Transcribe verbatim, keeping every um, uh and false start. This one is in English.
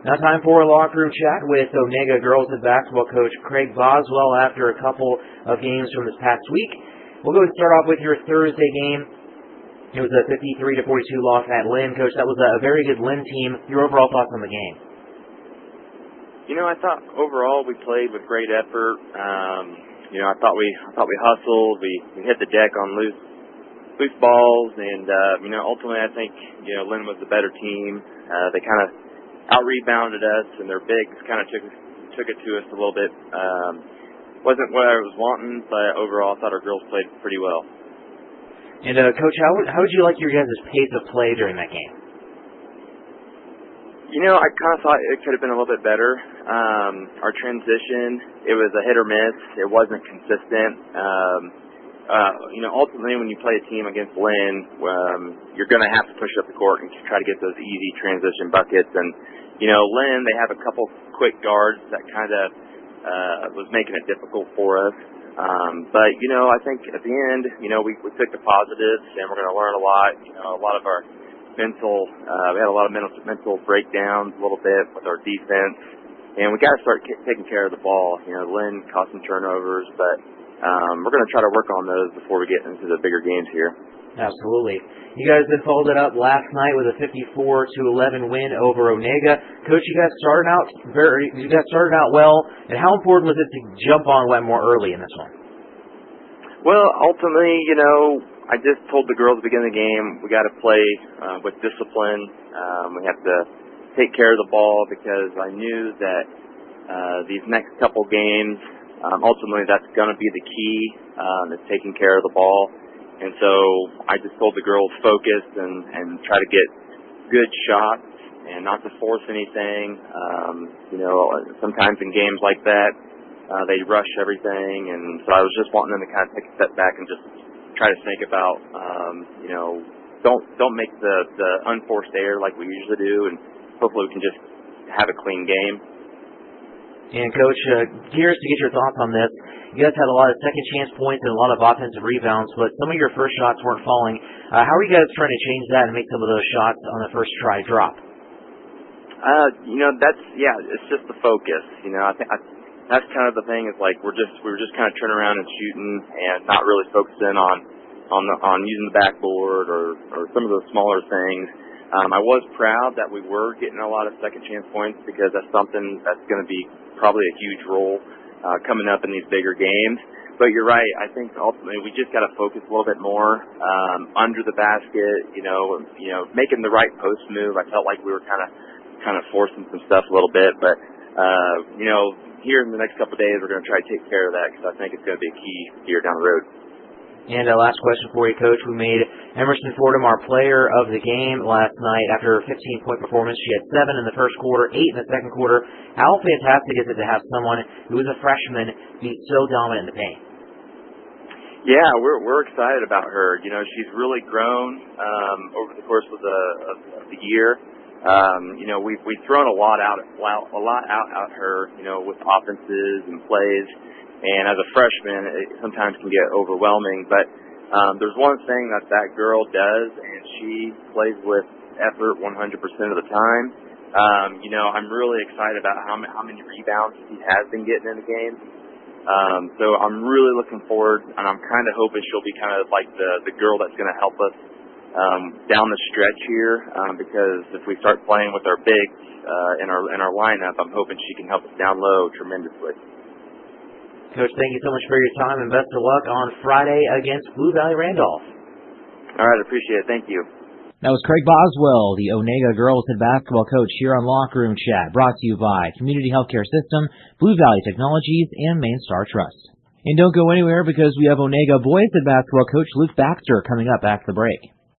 Now time for a locker room chat with Onega girls and basketball coach Craig Boswell after a couple of games from this past week. We'll go and start off with your Thursday game. It was a fifty-three to forty-two loss at Lynn. Coach, that was a very good Lynn team. Your overall thoughts on the game? You know, I thought overall we played with great effort. Um, you know, I thought we I thought we hustled. We, we hit the deck on loose loose balls, and uh, you know, ultimately I think you know Lynn was the better team. Uh, they kind of out-rebounded us, and their bigs kind of took took it to us a little bit. Um, wasn't what I was wanting, but overall I thought our girls played pretty well. And, uh, Coach, how would, how would you like your guys' pace of play during that game? You know, I kind of thought it could have been a little bit better. Um, our transition, it was a hit or miss. It wasn't consistent. Um, uh, you know, ultimately when you play a team against Lynn, um, you're going to have to push up the court and try to get those easy transition buckets. And, you know, Lynn, they have a couple quick guards that kind of uh, was making it difficult for us. Um, but, you know, I think at the end, you know, we, we took the positives, and we're going to learn a lot. You know, a lot of our mental, uh, we had a lot of mental, mental breakdowns a little bit with our defense. And we got to start k- taking care of the ball. You know, Lynn caused some turnovers, but um, we're going to try to work on those before we get into the bigger games here. Absolutely. You guys then followed it up last night with a fifty-four to eleven win over Onega. Coach, you guys started out very, you guys started out well, and how important was it to jump on Wetmore early in this one? Well, ultimately, you know, I just told the girls at the beginning of the game we got to play uh, with discipline. Um, we have to take care of the ball because I knew that uh, these next couple games, um, ultimately, that's going to be the key. Um, is taking care of the ball. And so I just told the girls focus and, and try to get good shots and not to force anything. Um, you know, sometimes in games like that, uh, they rush everything. And so I was just wanting them to kind of take a step back and just try to think about, um, you know, don't don't make the, the unforced error like we usually do. And hopefully we can just have a clean game. And, Coach, uh, curious to get your thoughts on this. You guys had a lot of second chance points and a lot of offensive rebounds, but some of your first shots weren't falling. Uh, how are you guys trying to change that and make some of those shots on the first try drop? Uh, you know, that's, yeah, it's just the focus. You know, I think I, that's kind of the thing is like we're just, we were just kind of turning around and shooting and not really focusing on, on the, on using the backboard or, or some of those smaller things. Um, I was proud that we were getting a lot of second chance points because that's something that's going to be probably a huge role Uh, coming up in these bigger games. But you're right, I think ultimately we just got to focus a little bit more um, under the basket, you know, you know, making the right post move. I felt like we were kind of kind of forcing some stuff a little bit, but uh, you know, here in the next couple of days we're going to try to take care of that because I think it's going to be a key here down the road. And uh, last question for you, Coach. We made Emerson Fordham our player of the game last night after a fifteen-point performance. She had seven in the first quarter, eight in the second quarter. How fantastic is it to have someone who is a freshman be so dominant in the paint? Yeah, we're we're excited about her. You know, she's really grown um, over the course of the of, of the year. Um, you know, we've we've thrown a lot out a lot out at her. You know, with offenses and plays. And as a freshman, it sometimes can get overwhelming. But um, there's one thing that that girl does, and she plays with effort one hundred percent of the time. Um, you know, I'm really excited about how, how many rebounds she has been getting in the game. Um, so I'm really looking forward, and I'm kind of hoping she'll be kind of like the, the girl that's going to help us um, down the stretch here. Um, because if we start playing with our bigs uh, in our in our lineup, I'm hoping she can help us down low tremendously. Coach, thank you so much for your time, and best of luck on Friday against Blue Valley Randolph. All right, appreciate it. Thank you. That was Craig Boswell, the Onega girls head basketball coach here on Locker Room Chat, brought to you by Community Healthcare System, Blue Valley Technologies, and Main Star Trust. And don't go anywhere because we have Onega boys head basketball coach Luke Baxter coming up after the break.